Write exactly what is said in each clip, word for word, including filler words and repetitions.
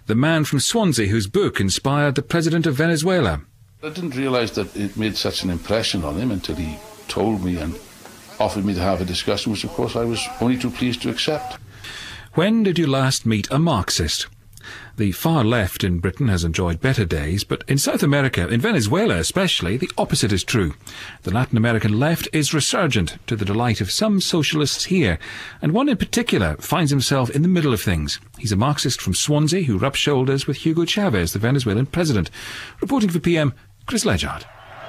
the man from Swansea whose book inspired the president of Venezuela. I didn't realise that it made such an impression on him until he told me and offered me to have a discussion, which of course I was only too pleased to accept. When did you last meet a Marxist? The far left in Britain has enjoyed better days, but in South America, in Venezuela especially, the opposite is true. The Latin American left is resurgent, to the delight of some socialists here, and one in particular finds himself in the middle of things. He's a Marxist from Swansea who rubs shoulders with Hugo Chavez, the Venezuelan president. Reporting for P M, Chris Ledgard.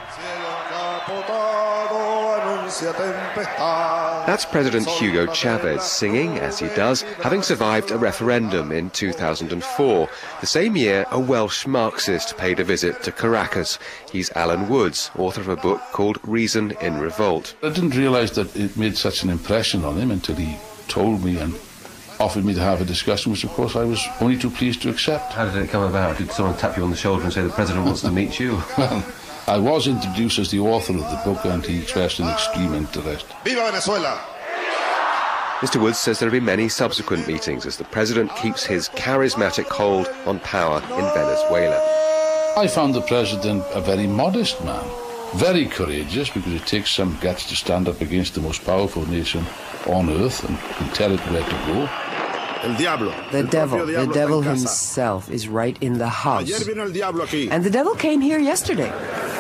That's President Hugo Chavez singing, as he does, having survived a referendum in two thousand four. The same year, a Welsh Marxist paid a visit to Caracas. He's Alan Woods, author of a book called Reason in Revolt. I didn't realise that it made such an impression on him until he told me and offered me to have a discussion, which of course I was only too pleased to accept. How did it come about? Did someone tap you on the shoulder and say the president wants to meet you? Well, I was introduced as the author of the book and he expressed an extreme interest. Viva Venezuela! Mister Woods says there have been many subsequent meetings as the president keeps his charismatic hold on power in Venezuela. I found the president a very modest man, very courageous, because it takes some guts to stand up against the most powerful nation on earth and, and tell it where to go. The devil, the devil himself is right in the house. And the devil came here yesterday.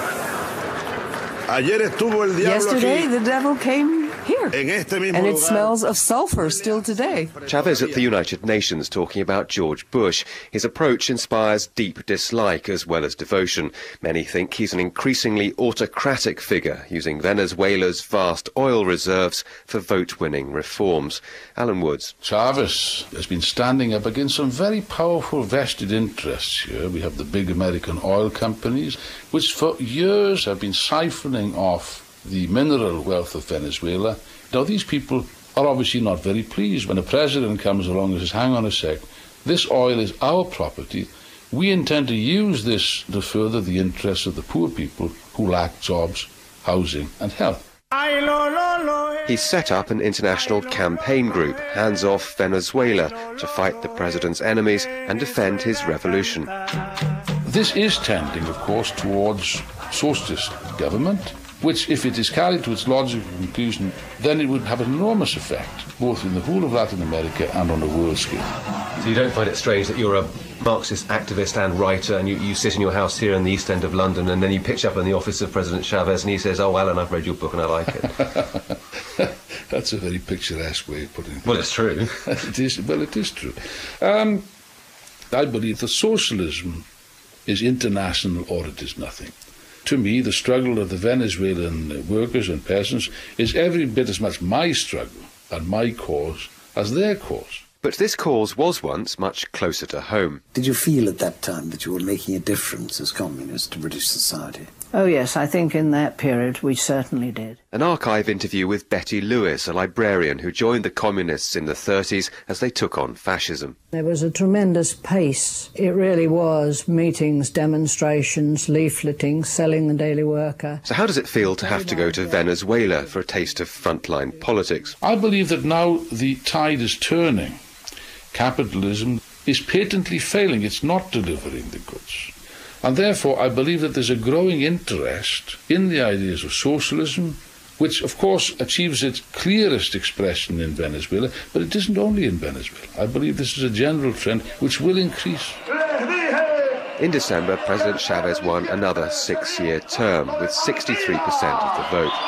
Yesterday, the devil came here. And it smells of sulfur still today. Chavez at the United Nations talking about George Bush. His approach inspires deep dislike as well as devotion. Many think he's an increasingly autocratic figure, using Venezuela's vast oil reserves for vote-winning reforms. Alan Woods. Chavez has been standing up against some very powerful vested interests here. We have the big American oil companies, which for years have been siphoning off the mineral wealth of Venezuela. Now, these people are obviously not very pleased when a president comes along and says, hang on a sec, this oil is our property. We intend to use this to further the interests of the poor people who lack jobs, housing and health. He's set up an international campaign group, Hands Off Venezuela, to fight the president's enemies and defend his revolution. This is tending, of course, towards socialist government, which, if it is carried to its logical conclusion, then it would have an enormous effect, both in the whole of Latin America and on a world scale. So you don't find it strange that you're a Marxist activist and writer, and you, you sit in your house here in the East End of London, and then you pitch up in the office of President Chavez, and he says, oh, Alan, I've read your book and I like it. That's a very picturesque way of putting it. Well, it's true. It is, well, it is true. Um, I believe that socialism is international or it is nothing. To me, the struggle of the Venezuelan workers and peasants is every bit as much my struggle and my cause as their cause. But this cause was once much closer to home. Did you feel at that time that you were making a difference as communists to British society? Oh yes, I think in that period we certainly did. An archive interview with Betty Lewis, a librarian who joined the communists in the thirties as they took on fascism. There was a tremendous pace. It really was meetings, demonstrations, leafleting, selling the Daily Worker. So how does it feel to have to go to Venezuela for a taste of frontline politics? I believe that now the tide is turning. Capitalism is patently failing. It's not delivering the goods. And therefore, I believe that there's a growing interest in the ideas of socialism, which, of course, achieves its clearest expression in Venezuela, but it isn't only in Venezuela. I believe this is a general trend which will increase. In December, President Chavez won another six-year term with sixty-three percent of the vote.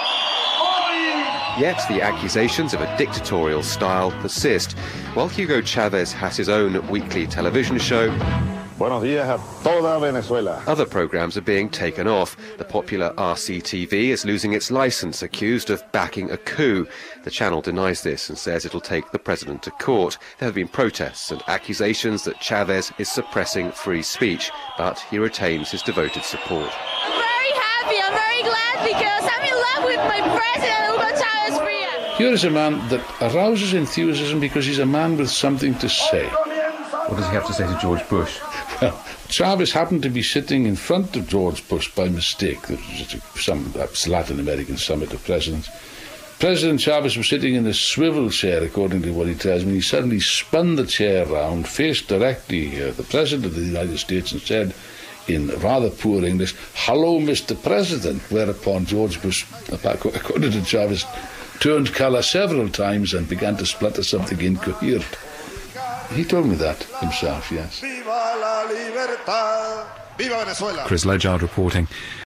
Yet the accusations of a dictatorial style persist. While Hugo Chavez has his own weekly television show, Buenos días a toda Venezuela. Other programs are being taken off. The popular R C T V is losing its license, accused of backing a coup. The channel denies this and says it'll take the president to court. There have been protests and accusations that Chavez is suppressing free speech, but he retains his devoted support. I'm very happy, I'm very glad, because I'm in love with my president, Hugo Chavez Fria. Here is a man that arouses enthusiasm because he's a man with something to say. What does he have to say to George Bush? Well, Chavez happened to be sitting in front of George Bush by mistake. There was some Latin American summit of presidents. President Chavez was sitting in a swivel chair, according to what he tells me. He suddenly spun the chair round, faced directly uh, the President of the United States and said, in rather poor English, "Hello, Mister President," whereupon George Bush, according to Chavez, turned colour several times and began to splutter something incoherent. He told me that himself, yes. Chris Ledyard reporting.